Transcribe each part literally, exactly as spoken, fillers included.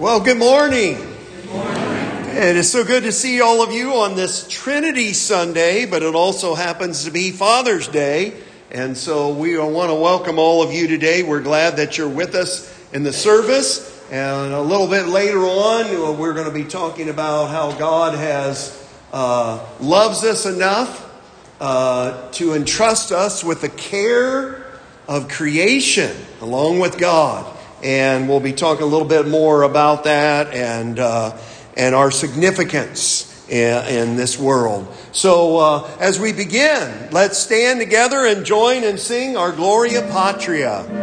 Well, good morning. Good morning. It is so good to see all of you on this Trinity Sunday, but it also happens to be Father's Day. And so we want to welcome all of you today. We're glad that you're with us in the service. And a little bit later on, we're going to be talking about how God has uh, loves us enough uh, to entrust us with the care of creation along with God. And we'll be talking a little bit more about that and uh, and our significance in, in this world. So uh, as we begin, let's stand together and join and sing our Gloria Patria.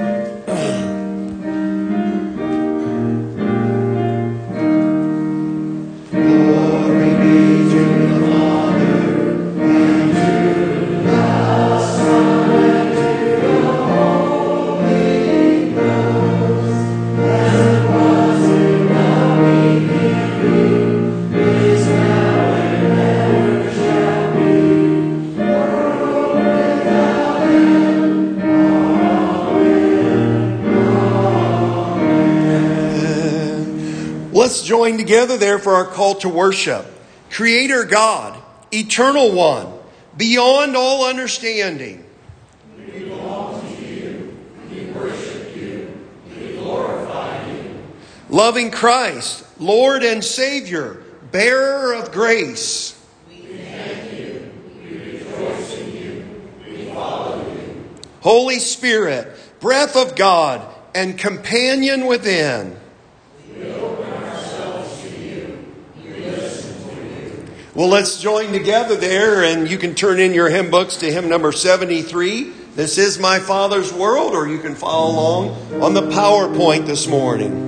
Let's join together there for our call to worship. Creator God, eternal one, beyond all understanding. We belong to you. We worship you. We glorify you. Loving Christ, Lord and Savior, bearer of grace. We thank you. We rejoice in you. We follow you. Holy Spirit, breath of God and companion within. Well, let's join together there, and you can turn in your hymn books to hymn number seventy-three. This is My Father's World, or you can follow along on the PowerPoint this morning.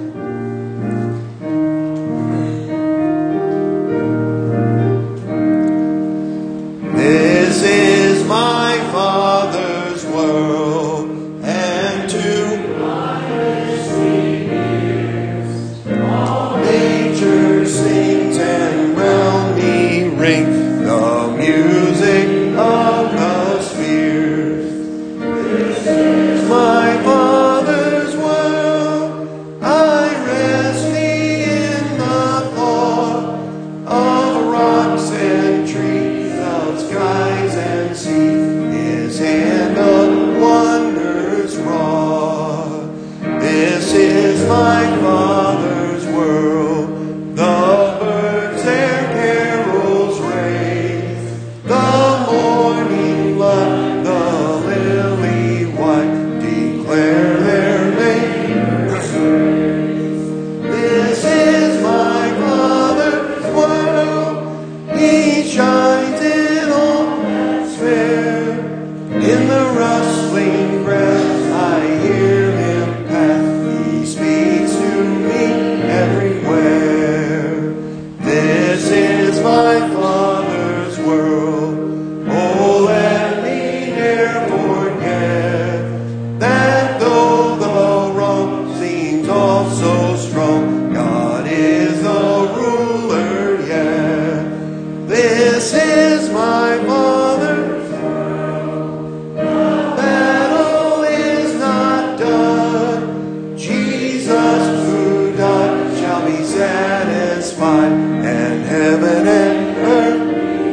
This is my Father's world, and to my sweet ears, all nature sings and round ring the music of the spheres. This is my Father's world. I rest me in the thought of rocks and trees, of skies and seas. His hand of wonders wrought. This is my Father's world. The birds their carols raise, the morning light, the lily white declare their Maker's praise. This is my Father's world. He shines in all that's fair. In the rustling grass I hear him pass. He speaks to me everywhere. This is my Father's world. Oh, let me ne'er forget that though the wrong seems all so strong, God is the ruler yet. This is my Father's world. The battle is not done. Jesus who died shall be satisfied, and heaven and earth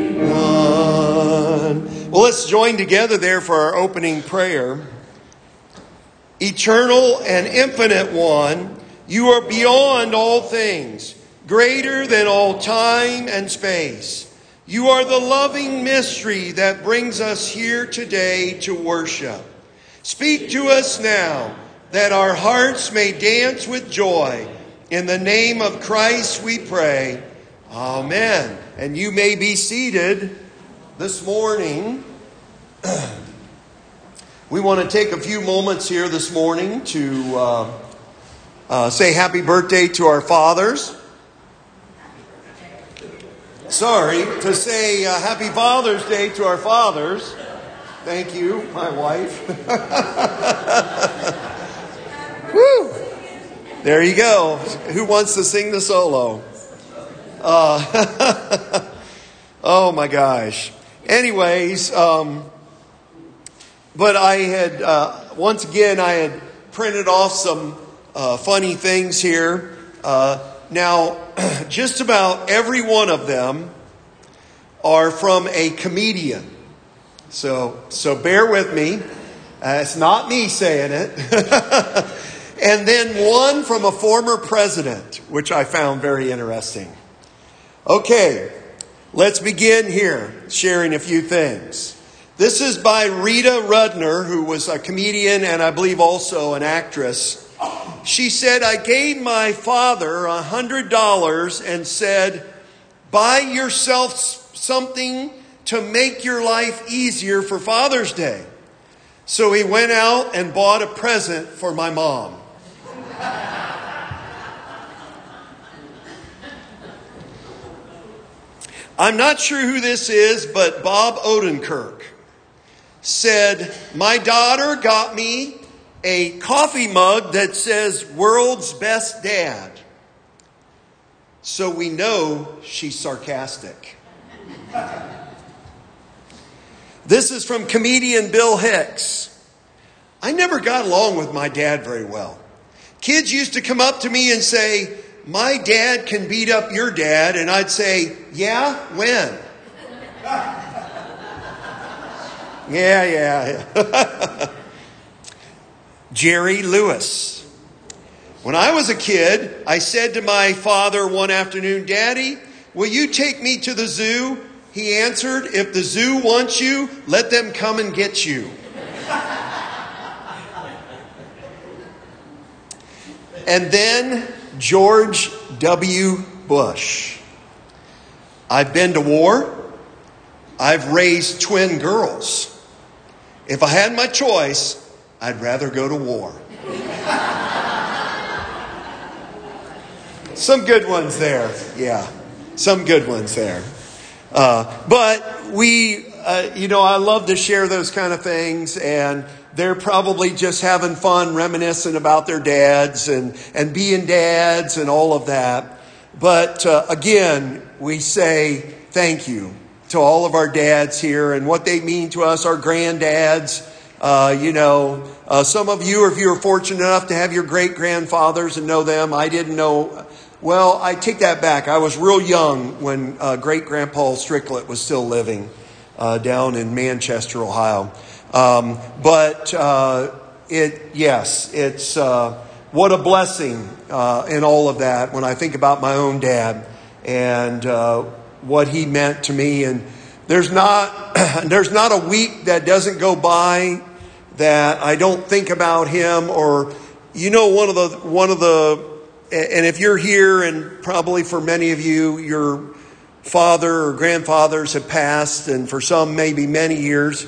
one. Well, let's join together there for our opening prayer. Eternal and infinite one, you are beyond all things, greater than all time and space. You are the loving mystery that brings us here today to worship. Speak to us now, that our hearts may dance with joy. In the name of Christ we pray. Amen. And you may be seated this morning. We want to take a few moments here this morning to uh, uh, say happy birthday to our fathers. Sorry, to say uh, happy Father's Day to our fathers. Thank you, my wife. Woo! There you go. Who wants to sing the solo? Uh, oh my gosh. Anyways, um, but I had, uh, once again, I had printed off some uh, funny things here. Uh, now, just about every one of them are from a comedian. So, so bear with me. Uh, it's not me saying it. And then one from a former president, which I found very interesting. Okay, let's begin here, sharing a few things. This is by Rita Rudner, who was a comedian and I believe also an actress. She said, I gave my father a hundred dollars and said, buy yourself something to make your life easier for Father's Day. So he went out and bought a present for my mom. I'm not sure who this is, but Bob Odenkirk said, my daughter got me a coffee mug that says world's best dad. So we know she's sarcastic. This is from comedian Bill Hicks. I never got along with my dad very well. Kids used to come up to me and say, my dad can beat up your dad. And I'd say, yeah, when? yeah, yeah, yeah. Jerry Lewis. When I was a kid, I said to my father one afternoon, Daddy, will you take me to the zoo? He answered, if the zoo wants you, let them come and get you. And then George W. Bush. I've been to war. I've raised twin girls. If I had my choice, I'd rather go to war. Some good ones there. Yeah, some good ones there. Uh, but we, uh, you know, I love to share those kind of things, and they're probably just having fun, reminiscing about their dads and, and being dads and all of that. But uh, again, we say thank you to all of our dads here and what they mean to us, our granddads. Uh, you know, uh, some of you, if you were fortunate enough to have your great-grandfathers and know them, I didn't know. Well, I take that back. I was real young when uh, great-grandpa Stricklet was still living uh, down in Manchester, Ohio. Um, but uh, it, yes, it's uh, what a blessing uh, in all of that when I think about my own dad and uh, what he meant to me. And there's not there's not a week that doesn't go by that I don't think about him. Or, you know, one of the one of the and if you're here, and probably for many of you, your father or grandfathers have passed, and for some maybe many years.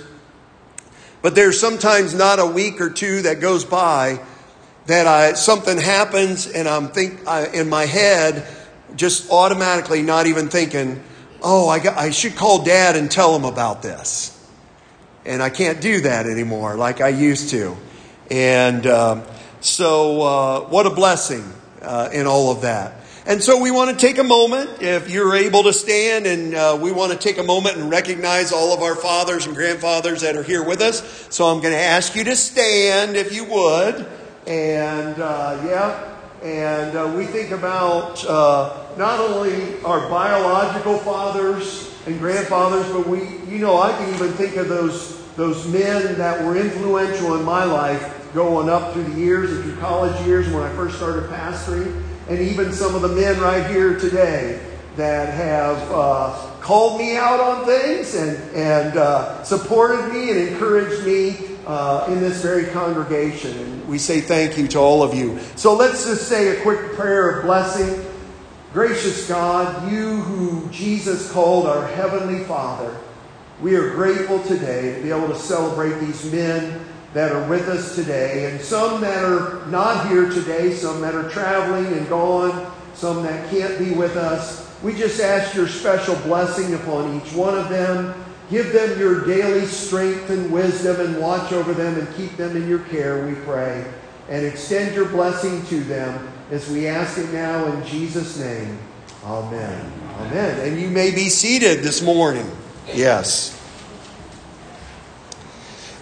But there's sometimes not a week or two that goes by that I something happens and I'm think I, in my head, just automatically not even thinking, oh, I got, I should call Dad and tell him about this. And I can't do that anymore like I used to. And uh, so uh, what a blessing uh, in all of that. And so we want to take a moment, if you're able to stand, and uh, we want to take a moment and recognize all of our fathers and grandfathers that are here with us. So I'm going to ask you to stand, if you would. And uh, yeah, and uh, we think about uh, not only our biological fathers and grandfathers, but we, you know, I can even think of those those men that were influential in my life going up through the years and through college years when I first started pastoring. And even some of the men right here today that have uh, called me out on things and, and uh, supported me and encouraged me uh, in this very congregation. And we say thank you to all of you. So let's just say a quick prayer of blessing. Gracious God, you who Jesus called our Heavenly Father, we are grateful today to be able to celebrate these men that are with us today, and some that are not here today, some that are traveling and gone, some that can't be with us. We just ask your special blessing upon each one of them. Give them your daily strength and wisdom and watch over them and keep them in your care, we pray. And extend your blessing to them as we ask it now in Jesus' name. Amen. Amen. And you may be seated this morning. Yes.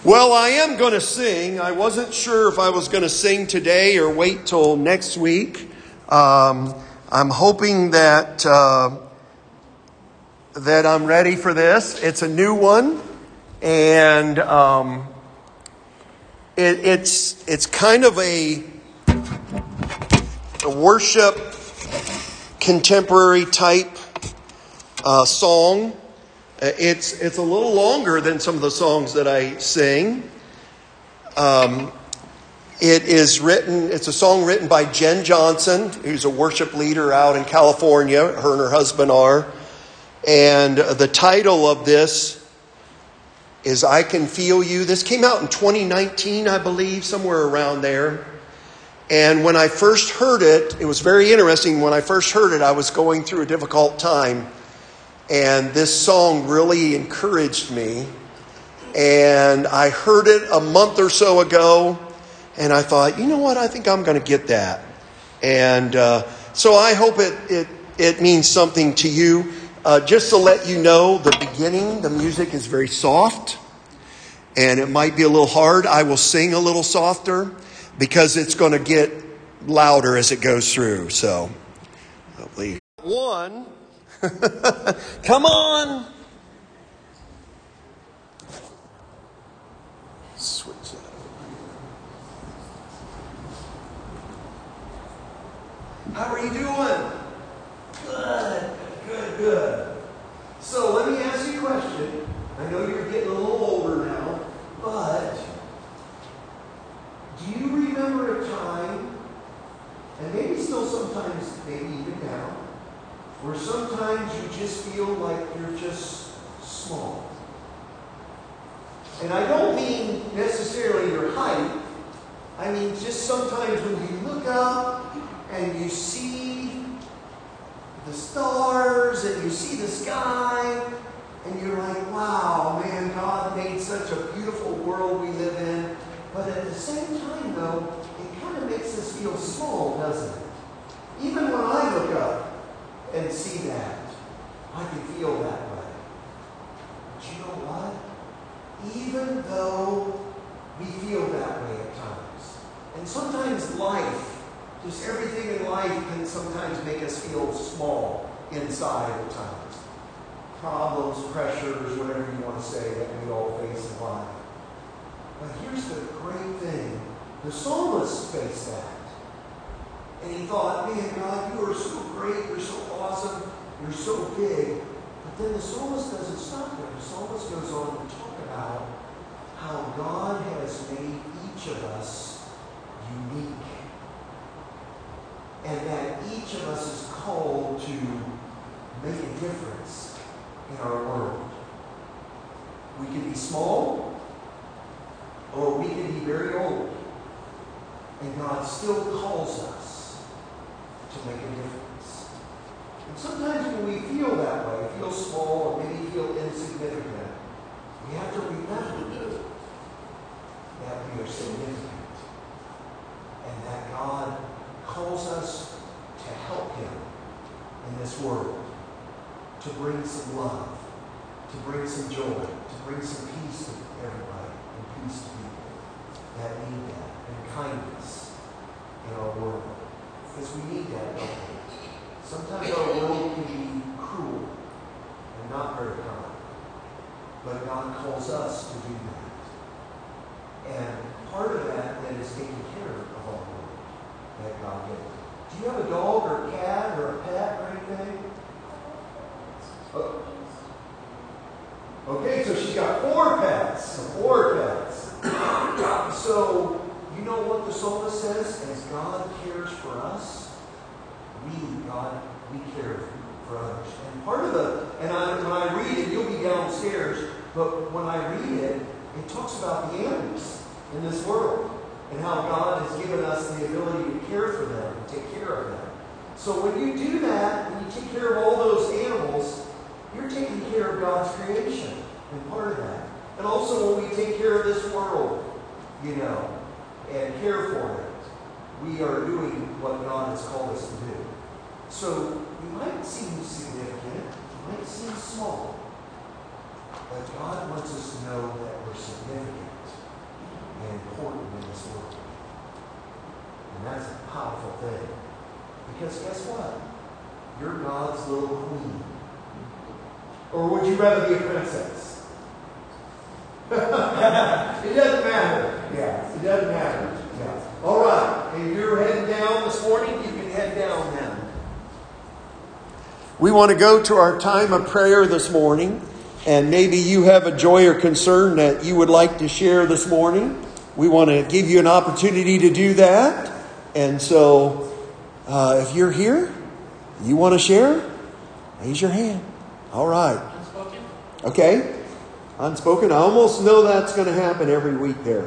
Well, I am going to sing. I wasn't sure if I was going to sing today or wait till next week. Um, I'm hoping that uh, that I'm ready for this. It's a new one, and um, it, it's it's kind of a, a worship contemporary type uh, song. It's it's a little longer than some of the songs that I sing. Um, it is written. It's a song written by Jen Johnson, who's a worship leader out in California. Her and her husband are. And the title of this is "I Can Feel You." This came out in twenty nineteen, I believe, somewhere around there. And when I first heard it, it was very interesting. When I first heard it, I was going through a difficult time. And this song really encouraged me. And I heard it a month or so ago. And I thought, you know what? I think I'm going to get that. And uh, so I hope it, it, it means something to you. Uh, just to let you know, the beginning, the music is very soft. And it might be a little hard. I will sing a little softer because it's going to get louder as it goes through. So, hopefully. One. Come on. Switch that over. How are you doing? Good, good, good. So let me ask you a question. I know you're getting a little older now, but do you remember a time, and maybe still sometimes, maybe even now, where sometimes you just feel like you're just small? And I don't mean necessarily your height. I mean just sometimes when you look up and you see the stars and you see the sky and you're like, wow, man, God made such a beautiful world we live in. But at the same time, though, it kind of makes us feel small, doesn't it? Even when I look up and see that, I can feel that way. But you know what? Even though we feel that way at times, and sometimes life, just everything in life can sometimes make us feel small inside at times. Problems, pressures, whatever you want to say that we all face in life. But here's the great thing. The psalmist faced that. And he thought, man, God, you are so great, you're so awesome, you're so big. But then the psalmist doesn't stop there. The psalmist goes on to talk about how God has made each of us unique. And that each of us is called to make a difference in our world. We can be small, or we can be very old. And God still calls us to make a difference. And sometimes when we feel that way, feel small or maybe feel insignificant, we have to remember that we are significant. And that God calls us to help Him in this world, to bring some love, to bring some joy, to bring some peace to everybody, and peace to people that need that, and kindness in our world. Because we need that, don't we? Sometimes our world can be cruel and not very kind. But God calls us to do that. And part of that then is taking care of our world that God gave. Do you have a dog or a cat or a pet or anything? Oh. Okay, so she's got four pets. Four pets. So, you know what the psalmist says? As God cares for us, we, God, we care for others. And part of the, and I, when I read it, you'll be downstairs, but when I read it, it talks about the animals in this world and how God has given us the ability to care for them and take care of them. So when you do that, when you take care of all those animals, you're taking care of God's creation and part of that. And also when we take care of this world, you know, and care for it, we are doing what God has called us to do. So you might seem significant, you might seem small, But God wants us to know that we're significant and important in this world. And that's a powerful thing. Because guess what? You're God's little queen. Or would you rather be a princess? It doesn't matter. Yeah, it doesn't matter. Yeah. All right. If you're heading down this morning, you can head down now. We want to go to our time of prayer this morning. And maybe you have a joy or concern that you would like to share this morning. We want to give you an opportunity to do that. And so, uh, if you're here, you want to share, raise your hand. All right. Unspoken? Okay. Unspoken. I almost know that's going to happen every week there.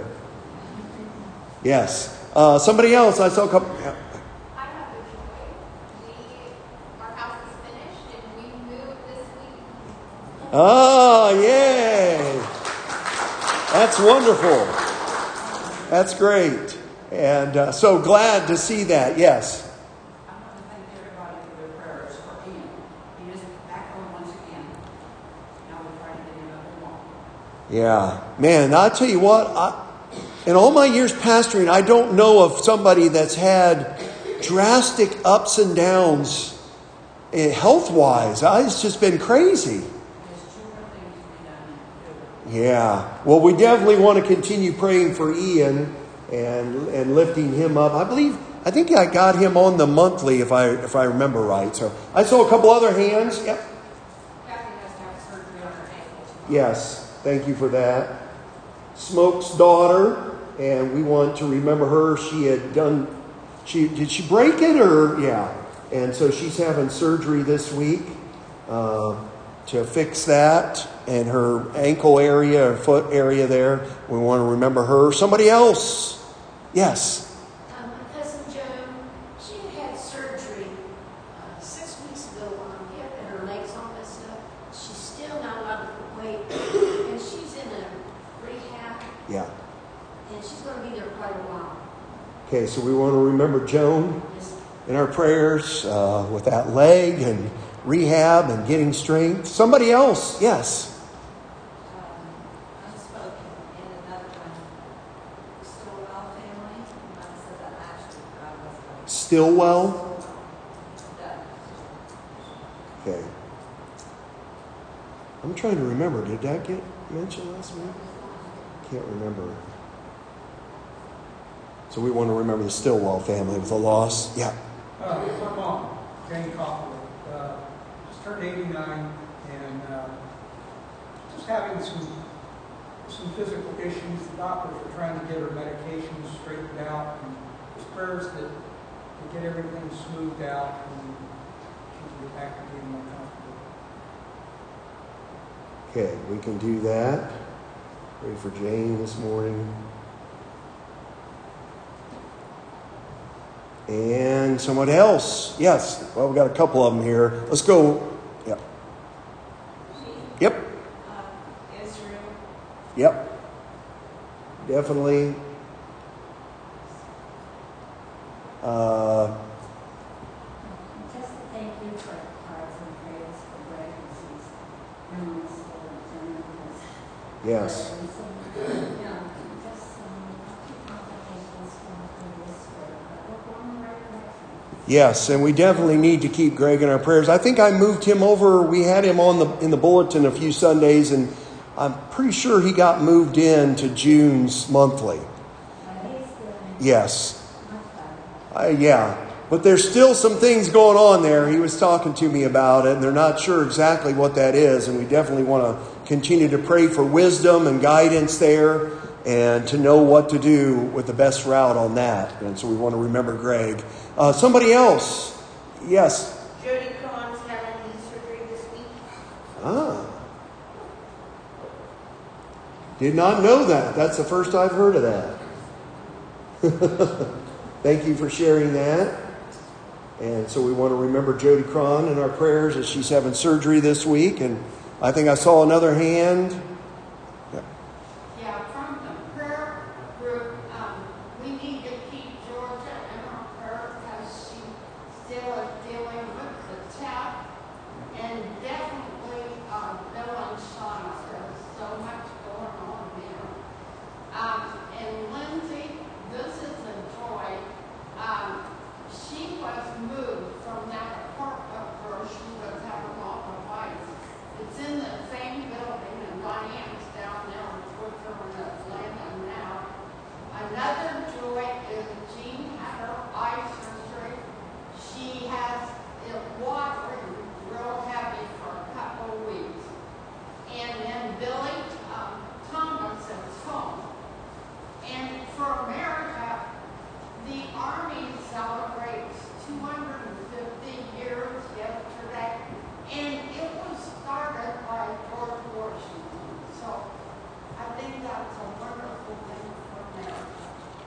Yes. Uh, somebody else. I saw a couple. Yeah. I have a joy. We, our house is finished and we moved this week. Oh, yay. That's wonderful. That's great. And uh, so glad to see that. Yes. I want to thank everybody for their prayers for Ian. He is back home once again. Now we're trying to get him up and walk. Yeah. Man, I'll tell you what. I, in all my years pastoring, I don't know of somebody that's had drastic ups and downs eh, health-wise. Uh, It's just been crazy. There's two more things to be done. To Yeah. Well, we definitely want to continue praying for Ian and and lifting him up. I believe, I think I got him on the monthly, if I if I remember right. So I saw a couple other hands. Yep. Kathy has to have surgery on her ankle. Yes. Thank you for that. Smoke's daughter, and we want to remember her. She had done. She did she break it or yeah? And so she's having surgery this week uh, to fix that and her ankle area or foot area there. We want to remember her. Somebody else. Yes. Um, my cousin Joan, she had had surgery uh, six weeks ago on her hip and her legs all messed up. She's still not allowed to put weight, and she's in a rehab, Yeah. and she's going to be there quite a while. Okay, so we want to remember Joan Just, in our prayers uh, with that leg and rehab and getting strength. Somebody else. Yes. Unspoken and another one, Stillwell family. I said that last week, but I was like, Stillwell. done. Okay. I'm trying to remember. Did that get mentioned last week? Can't remember. So we want to remember the Stillwell family with a loss. Yeah. Uh, my mom, Jane Coughlin, uh, just turned eighty-nine and uh, just having some some physical issues. The doctors are trying to get her medications straightened out, and just prayers that to get everything smoothed out and she can get back to being more comfortable. Okay, we can do that. Pray for Jane this morning. And someone else. Yes. Well, we've got a couple of them here. Let's go. Yep. Yep. Uh, Israel, Yep. Definitely. Uh, Just to thank you for cards and prayers for Greg as he's bringing us to the yes. and so, yeah, just some complications from this year, but we're going in the right direction. Yes, and we definitely need to keep Greg in our prayers. I think I moved him over. We had him on the in the bulletin a few Sundays, and I'm pretty sure he got moved in to June's monthly. But he's doing Yes. much better. Uh, yeah. But there's still some things going on there. He was talking to me about it, and they're not sure exactly what that is. And we definitely want to continue to pray for wisdom and guidance there and to know what to do with the best route on that. And so we want to remember Greg. Uh, somebody else. Yes. Jody Cron's having knee surgery this week. Ah. Did not know that. That's the first I've heard of that. Thank you for sharing that. And so we want to remember Jody Cron in our prayers as she's having surgery this week. And I think I saw another hand. Yeah. Yeah, from the prayer group, um, we need to keep Georgia in our prayer because she still is dealing with the tap. And definitely, uh, Bill and Sean says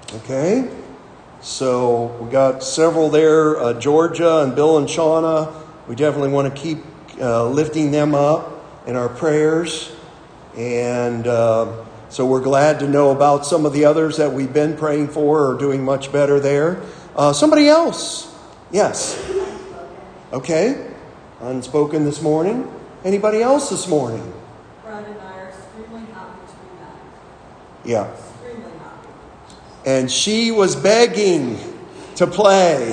Okay. So we got several there, uh, Georgia and Bill and Shauna. We definitely want to keep uh, lifting them up in our prayers. And uh, so we're glad to know about some of the others that we've been praying for are doing much better there. Uh, somebody else? Yes. Okay. Unspoken this morning. Anybody else this morning? Ron and I are extremely happy to be back. Yeah. Extremely happy. And she was begging to play.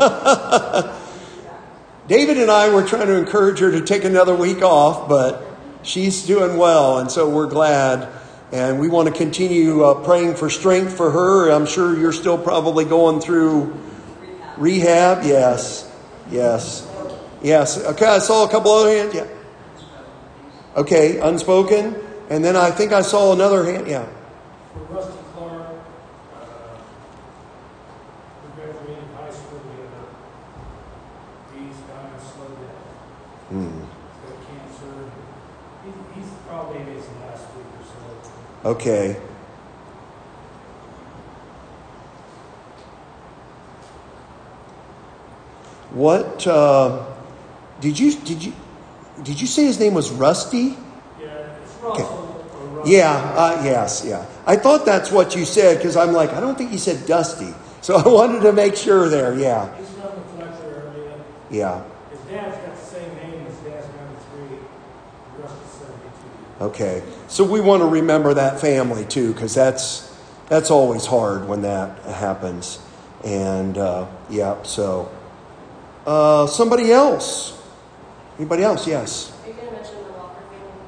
David and I were trying to encourage her to take another week off, but she's doing well, and so we're glad. And we want to continue uh, praying for strength for her. I'm sure you're still probably going through rehab. rehab. Yes, yes, yes. Okay, I saw a couple other hands. Yeah. Okay, unspoken. And then I think I saw another hand. Yeah. For Rusty Clark, uh, who graduated high school, we have a, he's dying of slow death. Hmm. He's got cancer. He, he's probably in his last week or so. Okay. What uh, did you did you did you say his name was Rusty? Yeah, it's Russell. Okay. Or Rusty. Yeah. Uh, yes. Yeah. I thought that's what you said because I'm like I don't think he said Dusty, so I wanted to make sure there. Yeah. He's from the Fletcher area. Yeah. His dad's got the same name. His dad's ninety-three. Rusty's seventy-two. Okay. So we want to remember that family too, because that's that's always hard when that happens. And uh, yeah, so uh, somebody else. Anybody else? Yes. Are you going to mention the Walker family?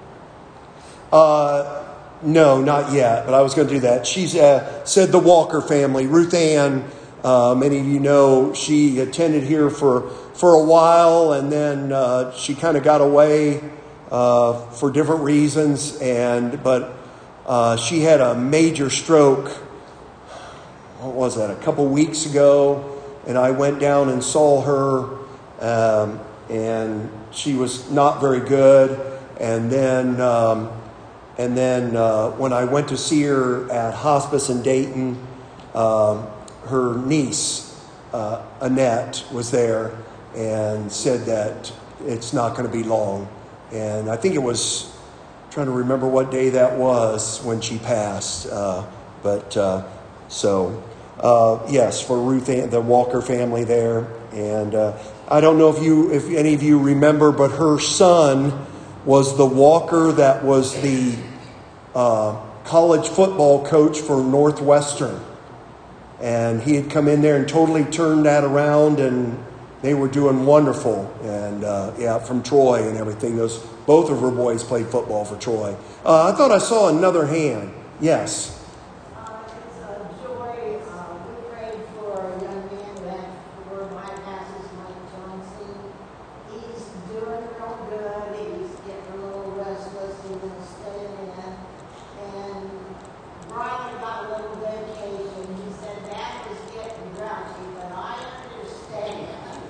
Uh, no, not yet. But I was going to do that. She's uh, said the Walker family. Ruth Ann. Uh, many of you know she attended here for for a while, and then uh, she kind of got away. Uh, for different reasons, and but uh, she had a major stroke. What was that? A couple weeks ago, and I went down and saw her, um, and she was not very good. And then, um, and then uh, when I went to see her at hospice in Dayton, um, her niece uh, Annette was there and said that it's not going to be long. And I think it was, I'm trying to remember what day that was when she passed. Uh, but uh, so, uh, yes, for Ruth Ann, the Walker family there. And uh, I don't know if you, if any of you remember, but her son was the Walker that was the uh, college football coach for Northwestern. And he had come in there and totally turned that around, and they were doing wonderful, and uh, yeah, from Troy and everything. Those both of her boys played football for Troy. Uh, I thought I saw another hand. Yes. Uh, it's a joy. Uh, we prayed for a young man who had four bypasses, Mike Johnson. He's doing real good. He's getting a little restless. He's been staying in. And Brian got a little vacation. He said Dad was getting grouchy, but I understand.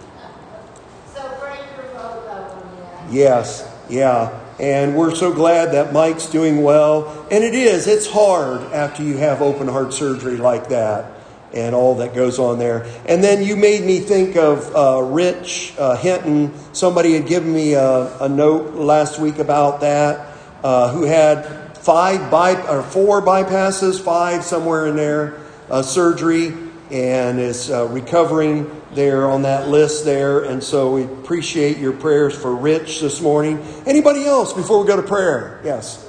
So pray for both of them, yeah. Yes. Yeah. And we're so glad that Mike's doing well. And it is. It's hard after you have open heart surgery like that and all that goes on there. And then you made me think of uh, Rich uh, Hinton. Somebody had given me a, a note last week about that, uh, who had five by, or four bypasses, five somewhere in there, uh, surgery, and is uh, recovering there on that list there. And so we appreciate your prayers for Rich this morning. Anybody else before we go to prayer? Yes.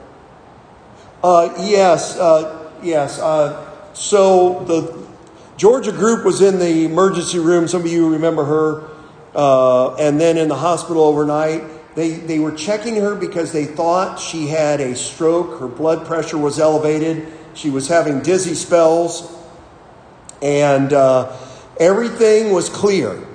Uh, yes. Uh, yes. Uh, so the Georgia group was in the emergency room. Some of you remember her. Uh, and then in the hospital overnight. They, they were checking her because they thought she had a stroke. Her blood pressure was elevated. She was having dizzy spells. And uh, everything was clear.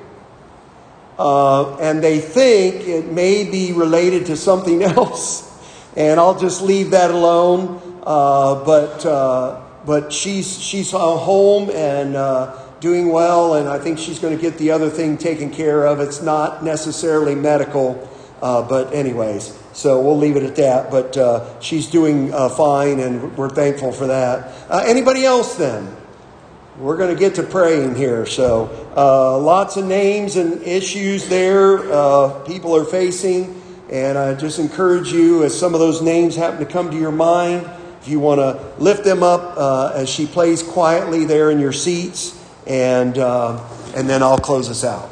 Uh, and they think it may be related to something else. And I'll just leave that alone. Uh, but uh, but she's she's home and uh, doing well. And I think she's going to get the other thing taken care of. It's not necessarily medical. Uh, but anyways, so we'll leave it at that. But uh, she's doing uh, fine, and we're thankful for that. Uh, anybody else then? we're going to get to praying here. So uh, lots of names and issues there uh, people are facing. And I just encourage you, as some of those names happen to come to your mind, if you want to lift them up uh, as she plays quietly there in your seats. And, uh, and then I'll close us out.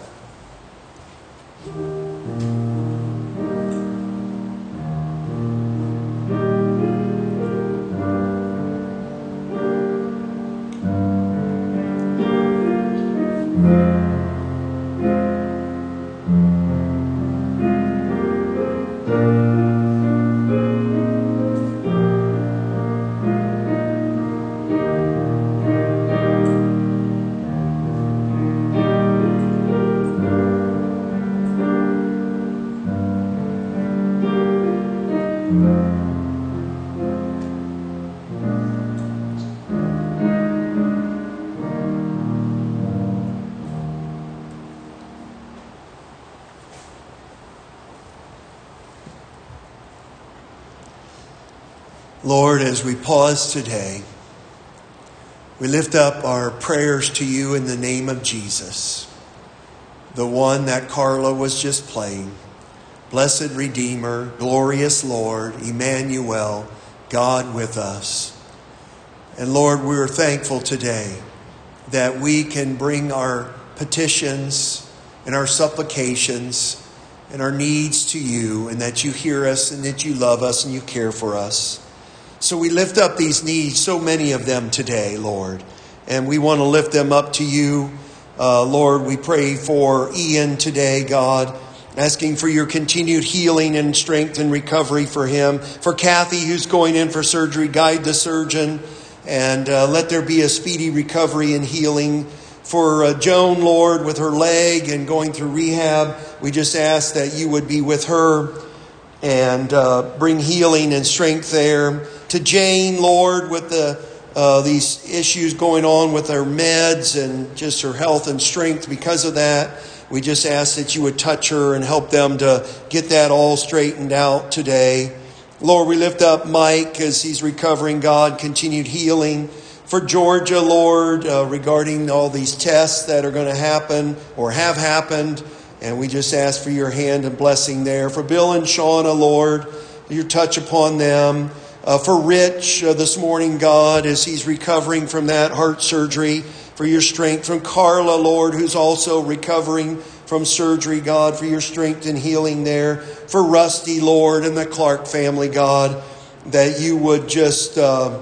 Lord, as we pause today, we lift up our prayers to you in the name of Jesus, the one that Carla was just playing. Blessed Redeemer, glorious Lord, Emmanuel, God with us. And Lord, we are thankful today that we can bring our petitions and our supplications and our needs to you, and that you hear us and that you love us and you care for us. So we lift up these needs, so many of them today, Lord. And we want to lift them up to you. Uh, Lord, we pray for Ian today, God, asking for your continued healing and strength and recovery for him. For Kathy, who's going in for surgery, guide the surgeon and uh, let there be a speedy recovery and healing. For uh, Joan, Lord, with her leg and going through rehab, we just ask that you would be with her and uh, bring healing and strength there. To Jane, Lord, with the uh, these issues going on with her meds and just her health and strength because of that, we just ask that you would touch her and help them to get that all straightened out today. Lord, we lift up Mike as he's recovering, God, continued healing. For Georgia, Lord, uh, regarding all these tests that are going to happen or have happened, and we just ask for your hand and blessing there. For Bill and Shauna, Lord, your touch upon them. Uh, for Rich uh, this morning, God, as he's recovering from that heart surgery, for your strength. From Carla, Lord, who's also recovering from surgery, God, for your strength and healing there. For Rusty, Lord, and the Clark family, God, that you would just uh,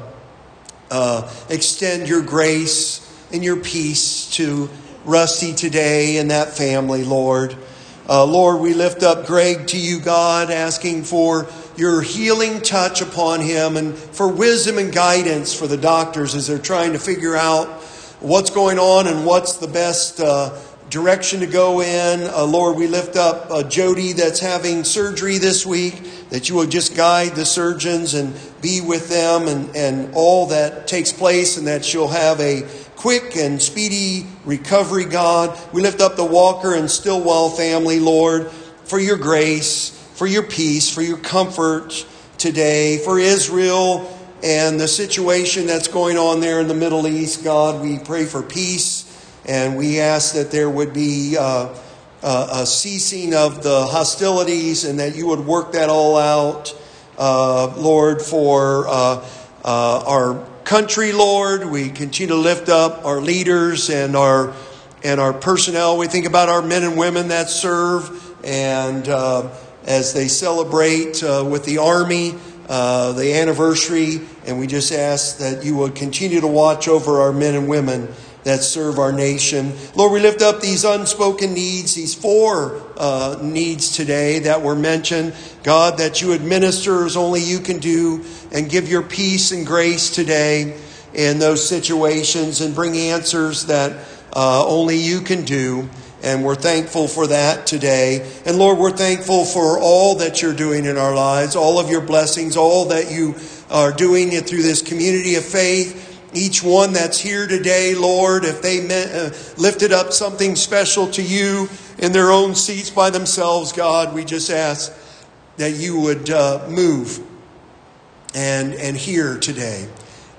uh, extend your grace and your peace to Rusty today and that family, Lord. Uh, Lord, we lift up Greg to you, God, asking for your healing touch upon him and for wisdom and guidance for the doctors as they're trying to figure out what's going on and what's the best uh, direction to go in. Uh, Lord, we lift up uh, Jody that's having surgery this week, that you will just guide the surgeons and be with them and, and all that takes place, and that she'll have a quick and speedy recovery, God. We lift up the Walker and Stillwell family, Lord, for your grace, for your peace, for your comfort today. For Israel and the situation that's going on there in the Middle East, God, we pray for peace, and we ask that there would be uh, uh, a ceasing of the hostilities and that you would work that all out, uh, Lord, for uh, uh, our country, Lord. We continue to lift up our leaders and our and our personnel. We think about our men and women that serve, and uh, as they celebrate uh, with the Army uh, the anniversary, and we just ask that you would continue to watch over our men and women that serve our nation. Lord, we lift up these unspoken needs, these four uh, needs today that were mentioned. God, that you administer as only you can do, and give your peace and grace today in those situations, and bring answers that uh, only you can do. And we're thankful for that today. And Lord, we're thankful for all that you're doing in our lives, all of your blessings, all that you are doing through this community of faith. Each one that's here today, Lord, if they met, uh, lifted up something special to you in their own seats by themselves, God, we just ask that you would uh, move and, and hear today.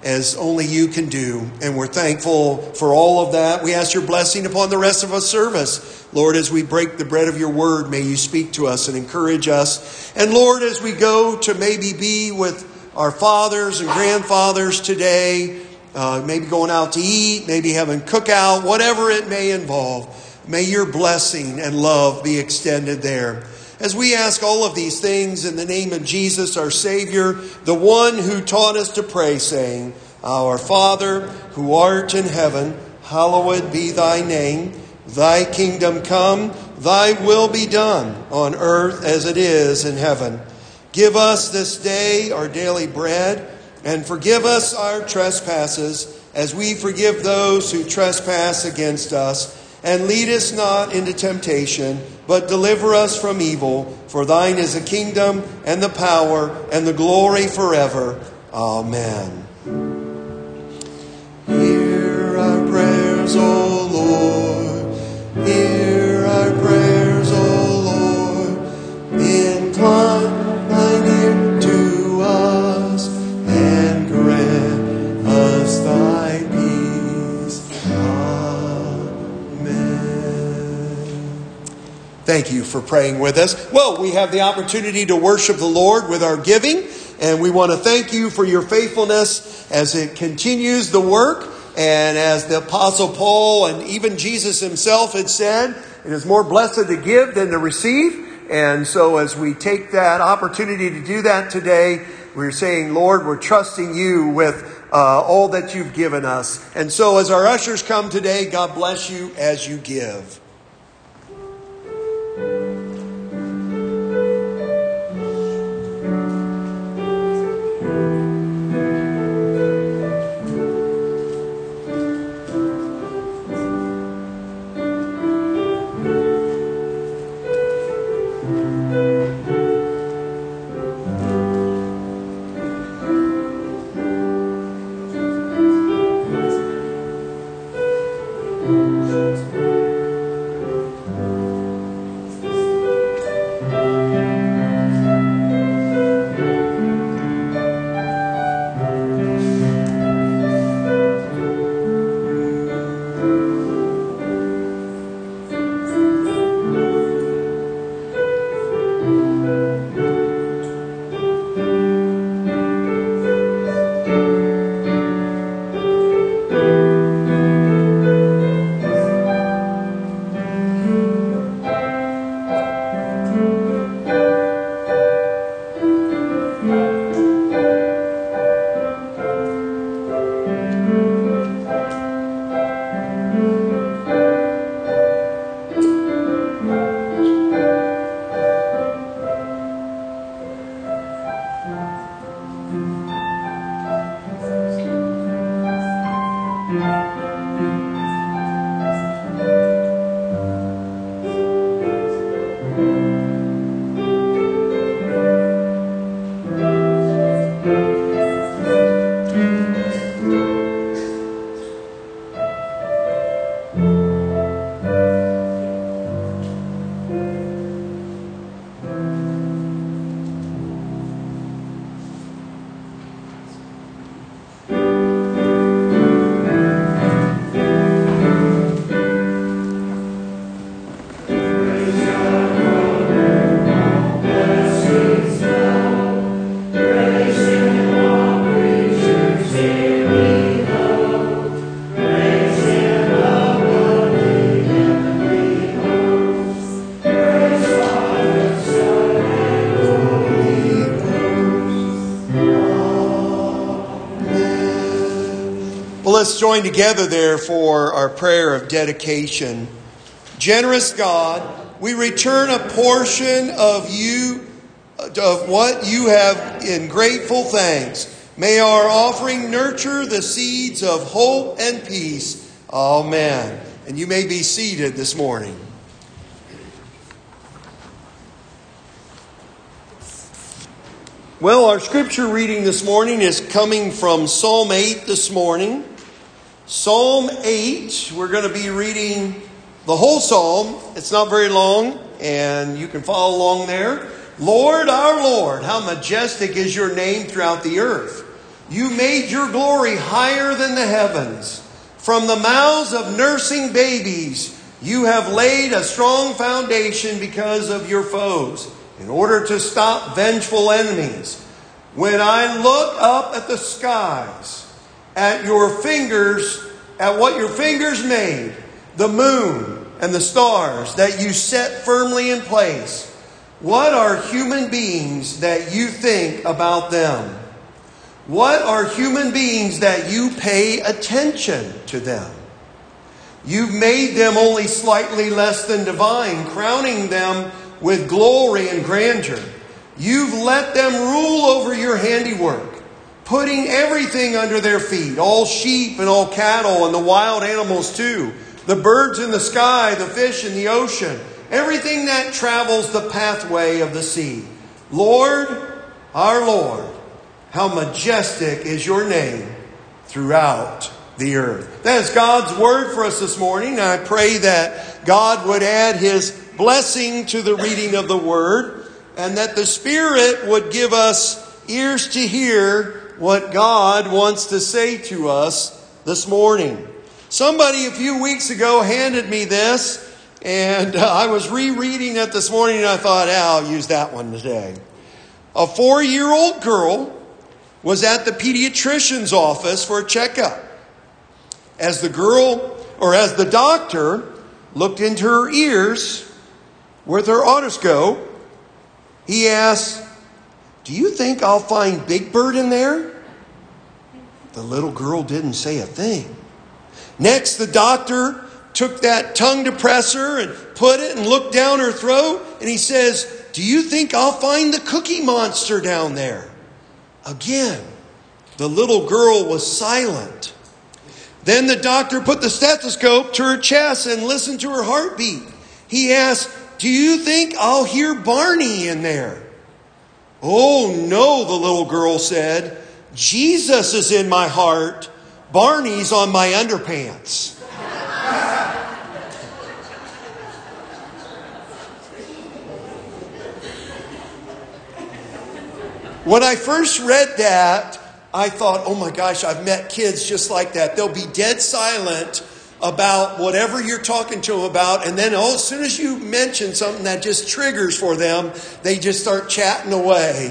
as only you can do. And we're thankful for all of that. We ask your blessing upon the rest of our service. Lord, as we break the bread of your word, may you speak to us and encourage us. And Lord, as we go to maybe be with our fathers and grandfathers today, uh, maybe going out to eat, maybe having cookout, whatever it may involve, may your blessing and love be extended there. As we ask all of these things in the name of Jesus, our Savior, the one who taught us to pray, saying, Our Father, who art in heaven, hallowed be thy name. Thy kingdom come, thy will be done on earth as it is in heaven. Give us this day our daily bread, and forgive us our trespasses, as we forgive those who trespass against us. And lead us not into temptation, but deliver us from evil. For thine is the kingdom, and the power, and the glory forever. Amen. Hear our prayers, O Lord. Hear our prayers, O Lord. Incline thine ear to us, and grant us thy peace. Thank you for praying with us. Well, we have the opportunity to worship the Lord with our giving, and we want to thank you for your faithfulness as it continues the work. And as the Apostle Paul and even Jesus himself had said, it is more blessed to give than to receive. And so as we take that opportunity to do that today, we're saying, Lord, we're trusting you with uh, all that you've given us. And so as our ushers come today, God bless you as you give. Let's join together there for our prayer of dedication. Generous God, we return a portion of you, of what you have in grateful thanks. May our offering nurture the seeds of hope and peace. Amen. And you may be seated this morning. Well, our scripture reading this morning is coming from Psalm eight this morning. Psalm eight, we're going to be reading the whole psalm. It's not very long, and you can follow along there. Lord, our Lord, how majestic is your name throughout the earth. You made your glory higher than the heavens. From the mouths of nursing babies, you have laid a strong foundation because of your foes, in order to stop vengeful enemies. When I look up at the skies, at your fingers, at what your fingers made, the moon and the stars that you set firmly in place, what are human beings that you think about them? What are human beings that you pay attention to them? You've made them only slightly less than divine, crowning them with glory and grandeur. You've let them rule over your handiwork, putting everything under their feet, all sheep and all cattle and the wild animals too, the birds in the sky, the fish in the ocean, everything that travels the pathway of the sea. Lord, our Lord, how majestic is your name throughout the earth. That is God's word for us this morning. And I pray that God would add His blessing to the reading of the word, and that the Spirit would give us ears to hear what God wants to say to us this morning. Somebody a few weeks ago handed me this, and I was rereading it this morning, and I thought, ah, I'll use that one today. A four-year-old girl was at the pediatrician's office for a checkup. As the girl, or as the doctor, looked into her ears with her otoscope, he asked, "Do you think I'll find Big Bird in there?" The little girl didn't say a thing. Next, the doctor took that tongue depressor and put it and looked down her throat, and he says, "Do you think I'll find the Cookie Monster down there?" Again, the little girl was silent. Then the doctor put the stethoscope to her chest and listened to her heartbeat. He asked, "Do you think I'll hear Barney in there?" "Oh no," the little girl said. "Jesus is in my heart. Barney's on my underpants." When I first read that, I thought, oh my gosh, I've met kids just like that. They'll be dead silent about whatever you're talking to them about. And then oh, as soon as you mention something that just triggers for them, they just start chatting away.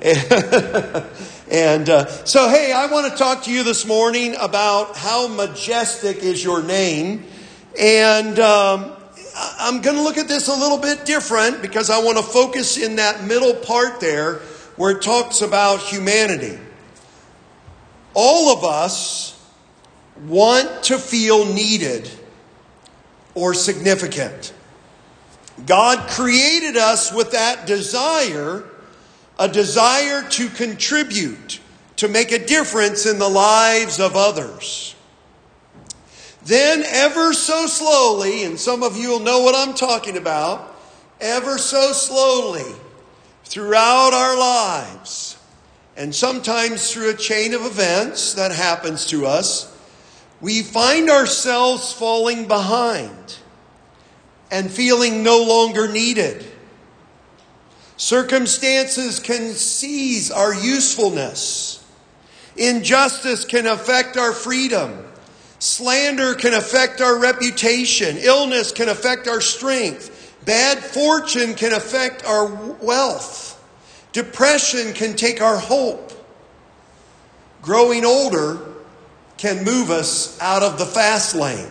and uh, so, hey, I want to talk to you this morning about how majestic is your name. And um, I'm going to look at this a little bit different because I want to focus in that middle part there where it talks about humanity. All of us want to feel needed or significant. God created us with that desire, a desire to contribute, to make a difference in the lives of others. Then ever so slowly, and some of you will know what I'm talking about, ever so slowly, throughout our lives, and sometimes through a chain of events that happens to us, we find ourselves falling behind and feeling no longer needed. Circumstances can seize our usefulness. Injustice can affect our freedom. Slander can affect our reputation. Illness can affect our strength. Bad fortune can affect our wealth. Depression can take our hope. Growing older can move us out of the fast lane.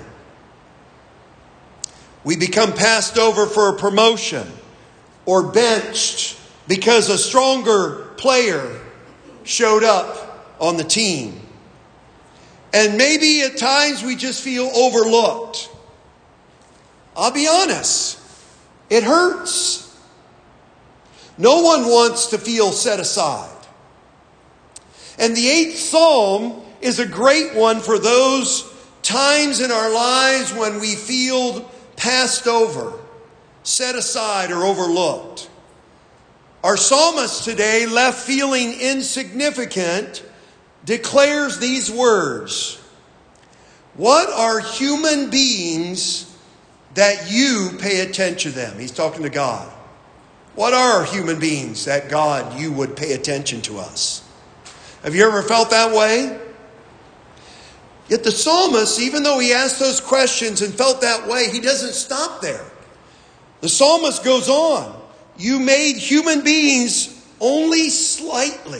We become passed over for a promotion or benched because a stronger player showed up on the team. And maybe at times we just feel overlooked. I'll be honest. It hurts. No one wants to feel set aside. And the eighth Psalm is a great one for those times in our lives when we feel passed over, set aside, or overlooked. Our psalmist today, left feeling insignificant, declares these words: "What are human beings that you pay attention to them?" He's talking to God. What are human beings that God, you would pay attention to us? Have you ever felt that way? Yet the psalmist, even though he asked those questions and felt that way, he doesn't stop there. The psalmist goes on. You made human beings only slightly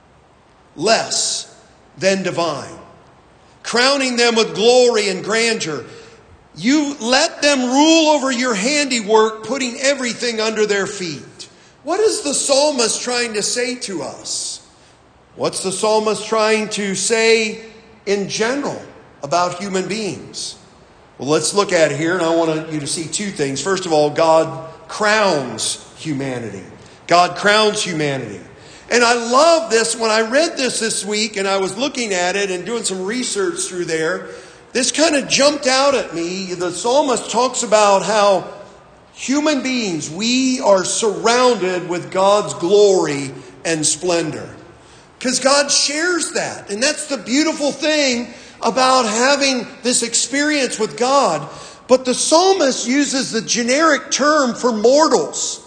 less than divine, crowning them with glory and grandeur. You let them rule over your handiwork, putting everything under their feet. What is the psalmist trying to say to us? What's the psalmist trying to say in general about human beings? Well, let's look at it here, and I want you to see two things. First of all, God crowns humanity. God crowns humanity. And I love this. When I read this this week and I was looking at it and doing some research through there, this kind of jumped out at me. The psalmist talks about how human beings, we are surrounded with God's glory and splendor. Because God shares that. And that's the beautiful thing about having this experience with God. But the psalmist uses the generic term for mortals.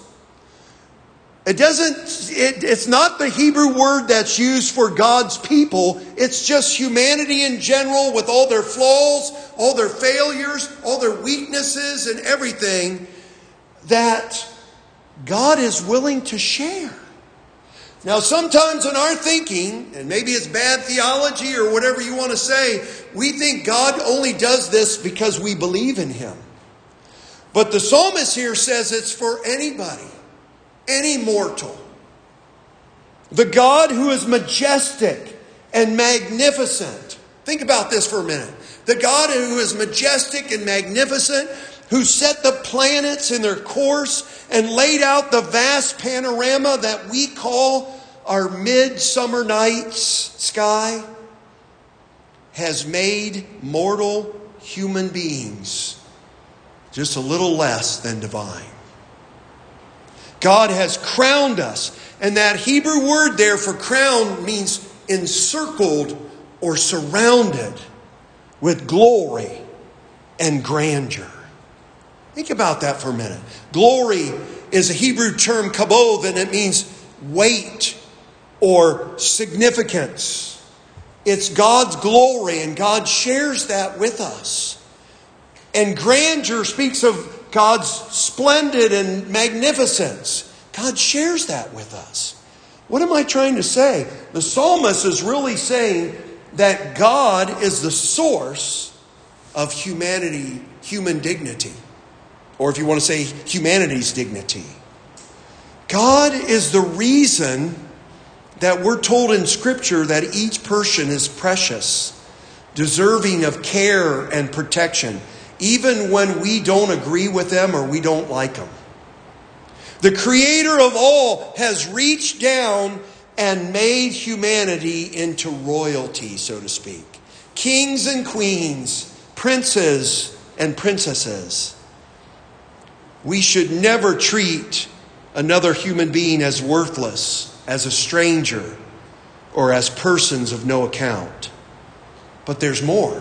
It doesn't, it, it's not the Hebrew word that's used for God's people. It's just humanity in general with all their flaws, all their failures, all their weaknesses and everything that God is willing to share. Now, sometimes in our thinking, and maybe it's bad theology or whatever you want to say, we think God only does this because we believe in Him. But the psalmist here says it's for anybody, any mortal. The God who is majestic and magnificent. Think about this for a minute. The God who is majestic and magnificent, who set the planets in their course and laid out the vast panorama that we call our midsummer night's sky, has made mortal human beings just a little less than divine. God has crowned us. And that Hebrew word there for crown means encircled or surrounded with glory and grandeur. Think about that for a minute. Glory is a Hebrew term, kabod, and it means weight or significance. It's God's glory, and God shares that with us. And grandeur speaks of God's splendid and magnificence. God shares that with us. What am I trying to say? The psalmist is really saying that God is the source of humanity, human dignity. Or if you want to say humanity's dignity. God is the reason that we're told in Scripture that each person is precious, deserving of care and protection, even when we don't agree with them or we don't like them. The Creator of all has reached down and made humanity into royalty, so to speak. Kings and queens, princes and princesses. We should never treat another human being as worthless, as a stranger, or as persons of no account. But there's more.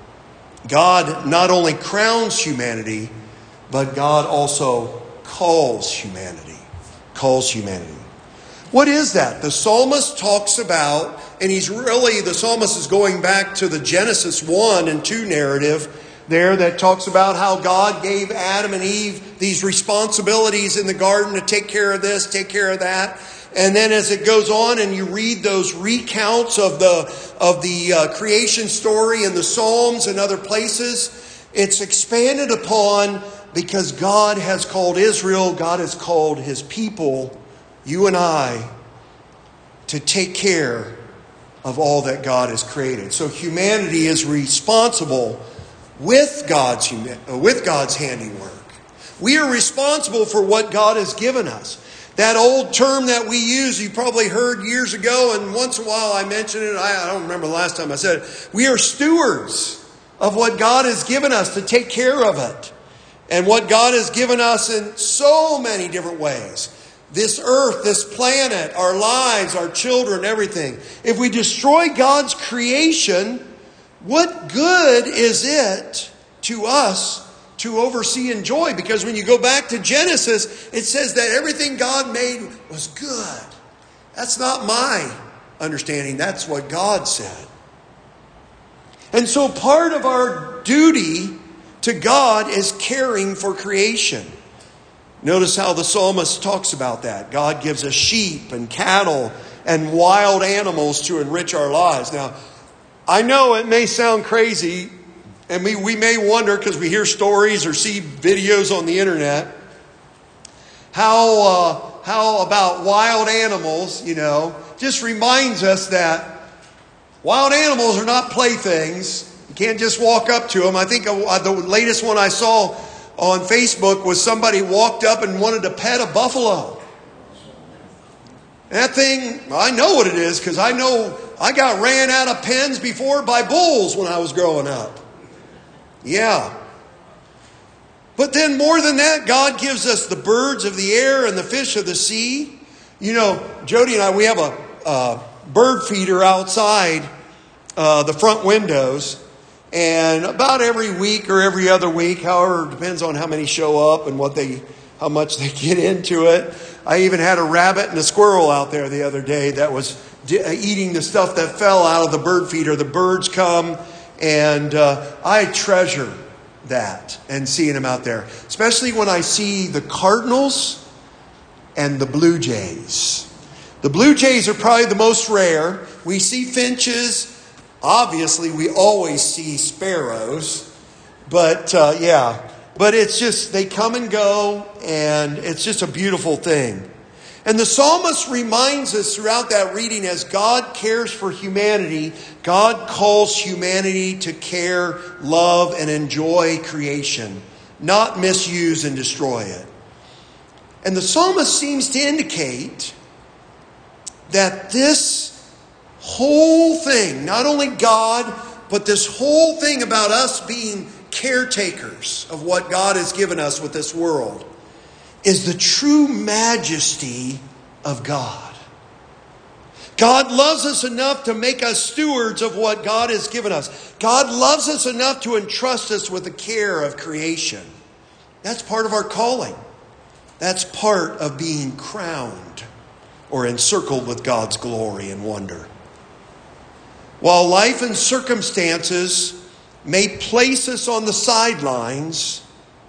God not only crowns humanity, but God also calls humanity. Calls humanity. What is that? The psalmist talks about, and he's really, the psalmist is going back to the Genesis one and two narrative there that talks about how God gave Adam and Eve these responsibilities in the garden to take care of this, take care of that. And then as it goes on and you read those recounts of the of the uh, creation story in the Psalms and other places, it's expanded upon because God has called Israel, God has called His people, you and I, to take care of all that God has created. So humanity is responsible with God's with God's handiwork. We are responsible for what God has given us. That old term that we use, you probably heard years ago, and once in a while I mention it. I, I don't remember the last time I said it. We are stewards of what God has given us to take care of it. And what God has given us in so many different ways. This earth, this planet, our lives, our children, everything. If we destroy God's creation, what good is it to us to oversee and enjoy? Because when you go back to Genesis, it says that everything God made was good. That's not my understanding. That's what God said. And so part of our duty to God is caring for creation. Notice how the psalmist talks about that. God gives us sheep and cattle and wild animals to enrich our lives. Now, I know it may sound crazy, and we, we may wonder because we hear stories or see videos on the internet, how, uh, how about wild animals, you know, just reminds us that wild animals are not playthings. You can't just walk up to them. I think uh, the latest one I saw on Facebook was somebody walked up and wanted to pet a buffalo. And that thing, I know what it is because I know I got ran out of pens before by bulls when I was growing up. Yeah. But then more than that, God gives us the birds of the air and the fish of the sea. You know, Jody and I, we have a uh, bird feeder outside uh, the front windows. And about every week or every other week, however, depends on how many show up and what they, how much they get into it. I even had a rabbit and a squirrel out there the other day that was eating the stuff that fell out of the bird feeder. The birds come, and uh, I treasure that and seeing them out there. Especially when I see the cardinals and the blue jays. The blue jays are probably the most rare. We see finches. Obviously, we always see sparrows. But uh, yeah, but it's just, they come and go, and it's just a beautiful thing. And the psalmist reminds us throughout that reading, as God cares for humanity, God calls humanity to care, love, and enjoy creation, not misuse and destroy it. And the psalmist seems to indicate that this whole thing, not only God, but this whole thing about us being caretakers of what God has given us with this world, is the true majesty of God. God loves us enough to make us stewards of what God has given us. God loves us enough to entrust us with the care of creation. That's part of our calling. That's part of being crowned or encircled with God's glory and wonder. While life and circumstances may place us on the sidelines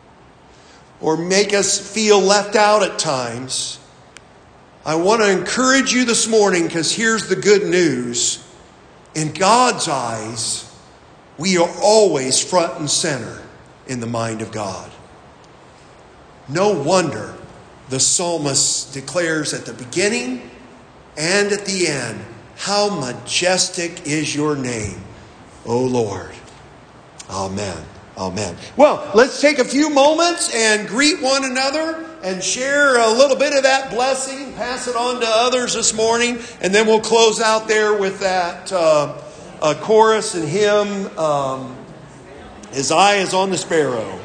or make us feel left out at times, I want to encourage you this morning, because here's the good news. In God's eyes, we are always front and center in the mind of God. No wonder the psalmist declares at the beginning and at the end, "How majestic is your name, O Lord." Amen. Amen. Well, let's take a few moments and greet one another and share a little bit of that blessing. Pass it on to others this morning. And then we'll close out there with that uh, uh, chorus and hymn, um, "His eye is on the sparrow."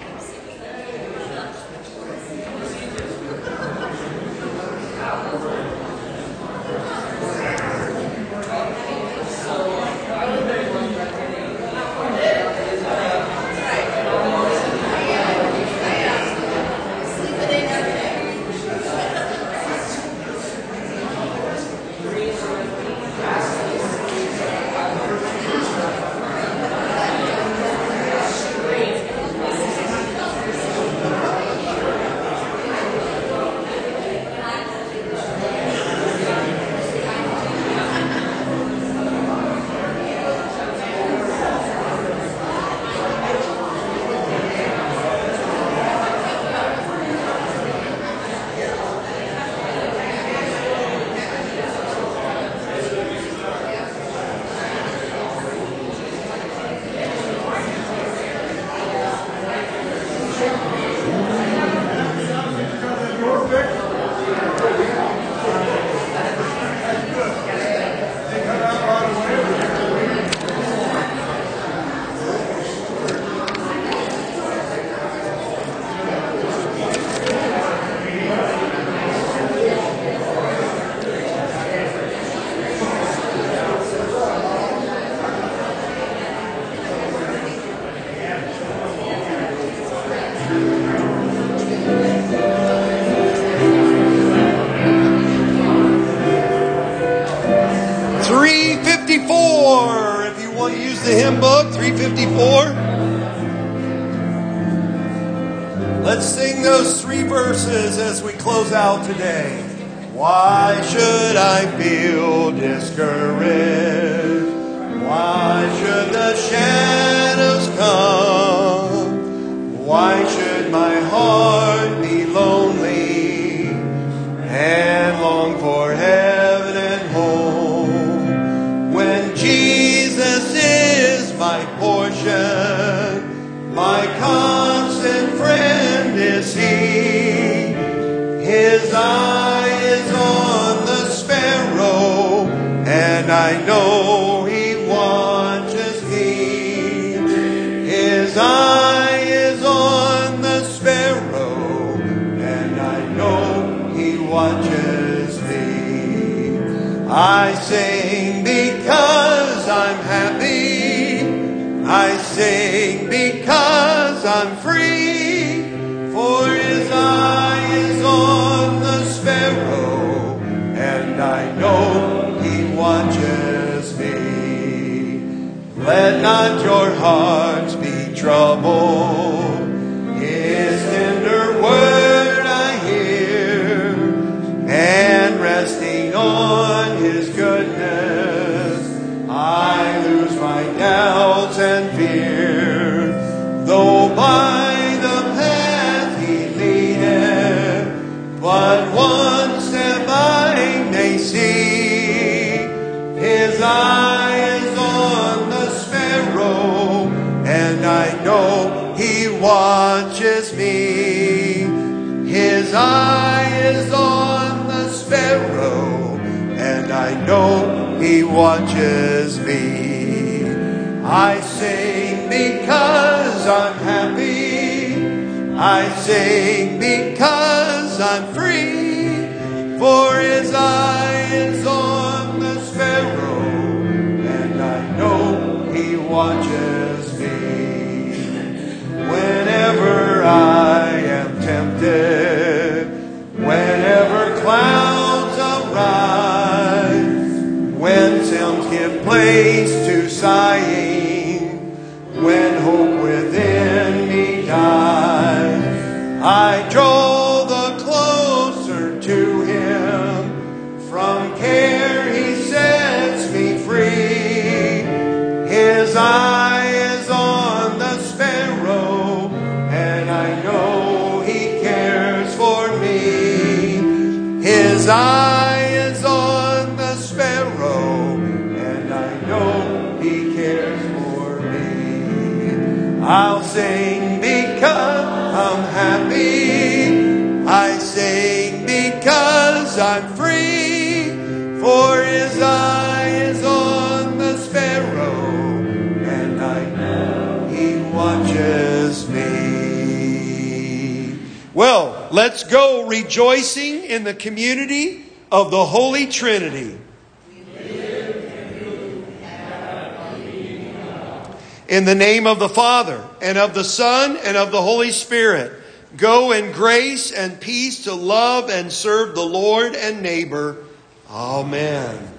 you use the hymn book, three fifty-four? Let's sing those three verses as we close out today. Why should I feel discouraged? Why should the shadows come? Why should my heart be lonely and long for heaven and home? When Jesus is my portion, my constant friend is He. His eye is on the sparrow, and I know He watches me. His eye is on the sparrow, and I know He watches me. I sing because I'm happy. I sing because I'm free. For His eye is on the sparrow, and I know He watches me. Let not your hearts be troubled. His tender word I hear, and resting on His goodness, I lose my doubts and fear. Though by the path He leadeth, but one step I may see. His eye is on the sparrow, and I know He watches me. His eye is on the sparrow, and I know He watches me. I sing because I'm happy. I sing because I'm free. For His eye is on the sparrow, and I know He watches me. Whenever I am tempted, whenever clouds arise, when sins give place to sighing, when hope within me dies, I draw the closer to Him. From care He sets me free. His eye is on the sparrow, and I know He cares for me. His eye is on the sparrow, and I know He cares for me. I'll sing because I'm happy. I sing because I'm free. For His eye is on the sparrow, and I know He watches me. Well, let's go rejoicing in the community of the Holy Trinity. In the name of the Father, and of the Son, and of the Holy Spirit, go in grace and peace to love and serve the Lord and neighbor. Amen.